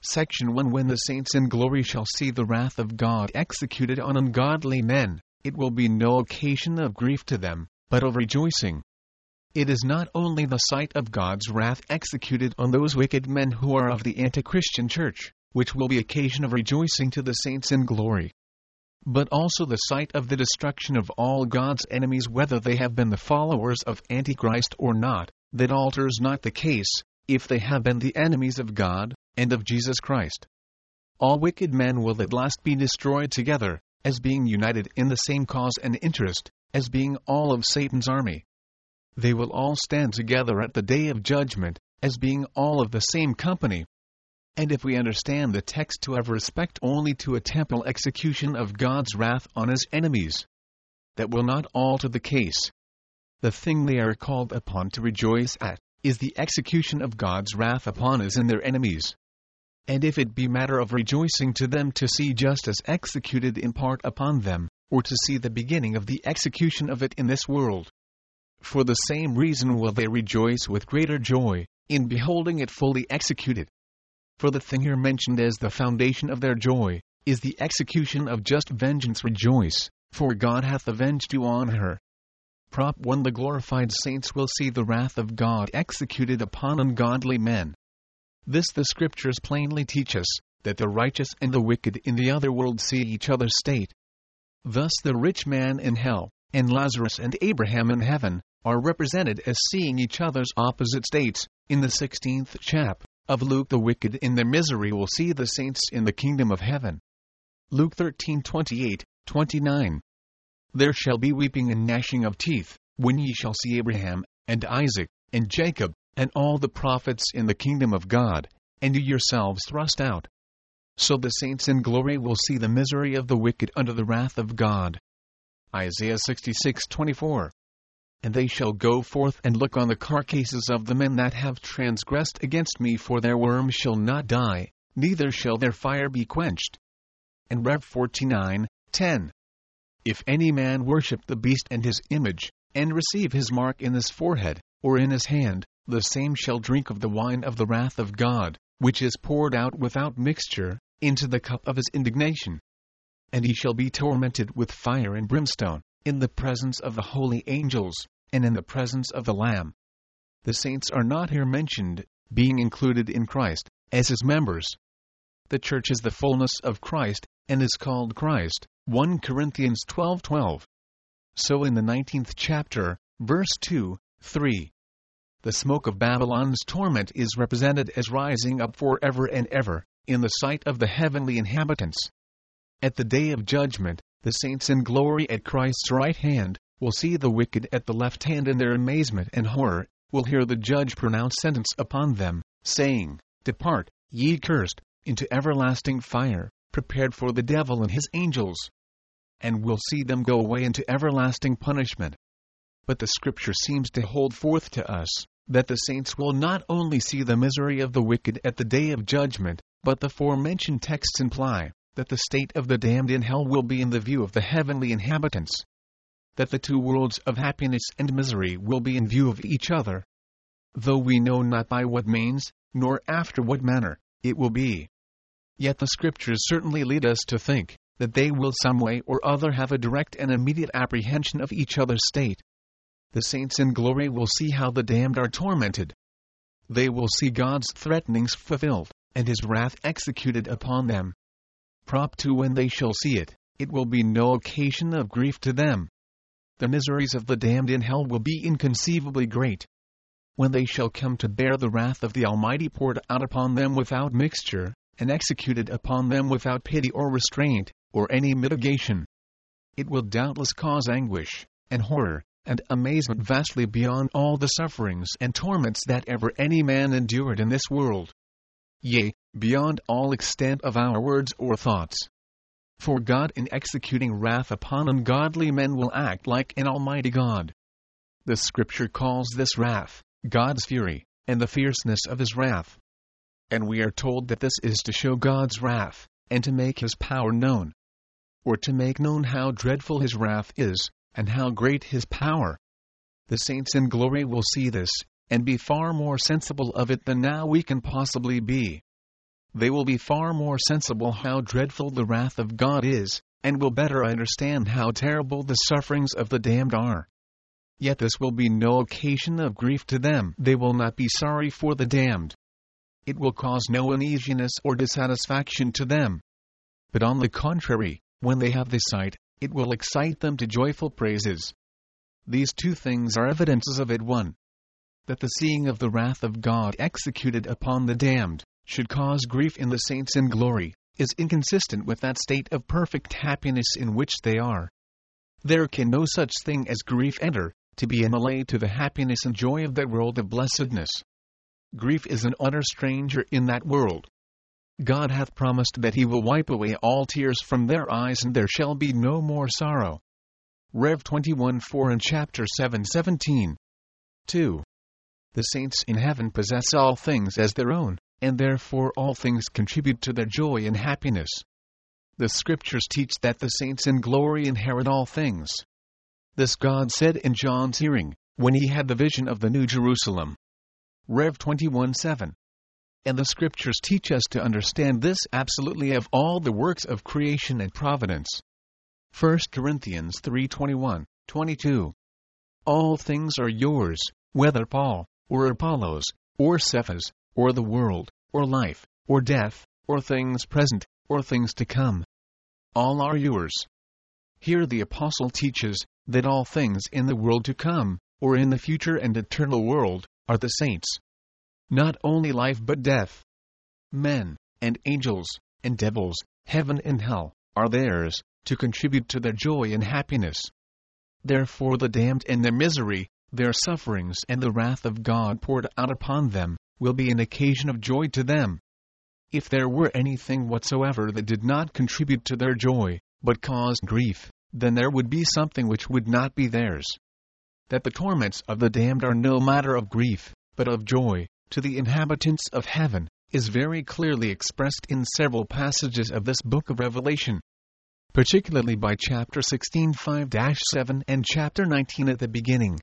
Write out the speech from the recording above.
Section 1. When the saints in glory shall see the wrath of God executed on ungodly men, it will be no occasion of grief to them, but of rejoicing. It is not only the sight of God's wrath executed on those wicked men who are of the anti-Christian church, which will be occasion of rejoicing to the saints in glory, but also the sight of the destruction of all God's enemies, whether they have been the followers of Antichrist or not. That alters not the case, if they have been the enemies of God, and of Jesus Christ. All wicked men will at last be destroyed together, as being united in the same cause and interest, as being all of Satan's army. They will all stand together at the day of judgment, as being all of the same company. And if we understand the text to have respect only to a temporal execution of God's wrath on his enemies, that will not alter the case. The thing they are called upon to rejoice at is the execution of God's wrath upon his and their enemies. And if it be matter of rejoicing to them to see justice executed in part upon them, or to see the beginning of the execution of it in this world, for the same reason will they rejoice with greater joy, in beholding it fully executed. For the thing here mentioned as the foundation of their joy, is the execution of just vengeance. Rejoice, for God hath avenged you on her. Prop 1. The glorified saints will see the wrath of God executed upon ungodly men. This the Scriptures plainly teach us, that the righteous and the wicked in the other world see each other's state. Thus the rich man in hell, and Lazarus and Abraham in heaven, are represented as seeing each other's opposite states. In the 16th chap of Luke, the wicked in their misery will see the saints in the kingdom of heaven. Luke 13:28-29. There shall be weeping and gnashing of teeth, when ye shall see Abraham, and Isaac, and Jacob, and all the prophets in the kingdom of God, and you yourselves thrust out. So the saints in glory will see the misery of the wicked under the wrath of God. Isaiah 66:24. And they shall go forth and look on the carcasses of the men that have transgressed against me, for their worm shall not die, neither shall their fire be quenched. And Rev 49:10. If any man worship the beast and his image, and receive his mark in his forehead, or in his hand, the same shall drink of the wine of the wrath of God, which is poured out without mixture, into the cup of his indignation. And he shall be tormented with fire and brimstone, in the presence of the holy angels, and in the presence of the Lamb. The saints are not here mentioned, being included in Christ, as his members. The church is the fullness of Christ, and is called Christ. 1 Corinthians 12:12. So in the 19th chapter, verse 2, 3, the smoke of Babylon's torment is represented as rising up forever and ever, in the sight of the heavenly inhabitants. At the day of judgment, the saints in glory at Christ's right hand will see the wicked at the left hand. In their amazement and horror, will hear the judge pronounce sentence upon them, saying, Depart, ye cursed, into everlasting fire, prepared for the devil and his angels. And will see them go away into everlasting punishment. But the Scripture seems to hold forth to us, that the saints will not only see the misery of the wicked at the day of judgment, but the forementioned texts imply that the state of the damned in hell will be in the view of the heavenly inhabitants. That the two worlds of happiness and misery will be in view of each other. Though we know not by what means, nor after what manner, it will be. Yet the Scriptures certainly lead us to think that they will some way or other have a direct and immediate apprehension of each other's state. The saints in glory will see how the damned are tormented. They will see God's threatenings fulfilled, and his wrath executed upon them. Prop 2. When they shall see it, it will be no occasion of grief to them. The miseries of the damned in hell will be inconceivably great. When they shall come to bear the wrath of the Almighty poured out upon them without mixture, and executed upon them without pity or restraint, or any mitigation, it will doubtless cause anguish, and horror, and amazement vastly beyond all the sufferings and torments that ever any man endured in this world. Yea, beyond all extent of our words or thoughts. For God in executing wrath upon ungodly men will act like an almighty God. The Scripture calls this wrath God's fury, and the fierceness of his wrath. And we are told that this is to show God's wrath, and to make his power known. Or to make known how dreadful his wrath is, and how great his power. The saints in glory will see this, and be far more sensible of it than now we can possibly be. they will be far more sensible how dreadful the wrath of God is, and will better understand how terrible the sufferings of the damned are. Yet this will be no occasion of grief to them. They will not be sorry for the damned. It will cause no uneasiness or dissatisfaction to them. But on the contrary, when they have this sight, it will excite them to joyful praises. These two things are evidences of it. 1. That the seeing of the wrath of God executed upon the damned should cause grief in the saints in glory, is inconsistent with that state of perfect happiness in which they are. There can no such thing as grief enter, to be an allay to the happiness and joy of that world of blessedness. Grief is an utter stranger in that world. God hath promised that he will wipe away all tears from their eyes, and there shall be no more sorrow. Rev 21:4 and chapter 7:17. 2. The saints in heaven possess all things as their own, and therefore all things contribute to their joy and happiness. The Scriptures teach that the saints in glory inherit all things. This God said in John's hearing, when he had the vision of the New Jerusalem. Rev 21:7. And the Scriptures teach us to understand this absolutely of all the works of creation and providence. 1 Corinthians 3:21, 22. All things are yours, whether Paul, or Apollos, or Cephas, or the world, or life, or death, or things present, or things to come. All are yours. Here the apostle teaches that all things in the world to come, or in the future and eternal world, are the saints. Not only life but death, men, and angels, and devils, heaven and hell, are theirs, to contribute to their joy and happiness. Therefore the damned and their misery, their sufferings and the wrath of God poured out upon them, will be an occasion of joy to them. If there were anything whatsoever that did not contribute to their joy, but caused grief, then there would be something which would not be theirs. That the torments of the damned are no matter of grief, but of joy, to the inhabitants of heaven, is very clearly expressed in several passages of this book of Revelation, particularly by chapter 16:5-7 and chapter 19 at the beginning.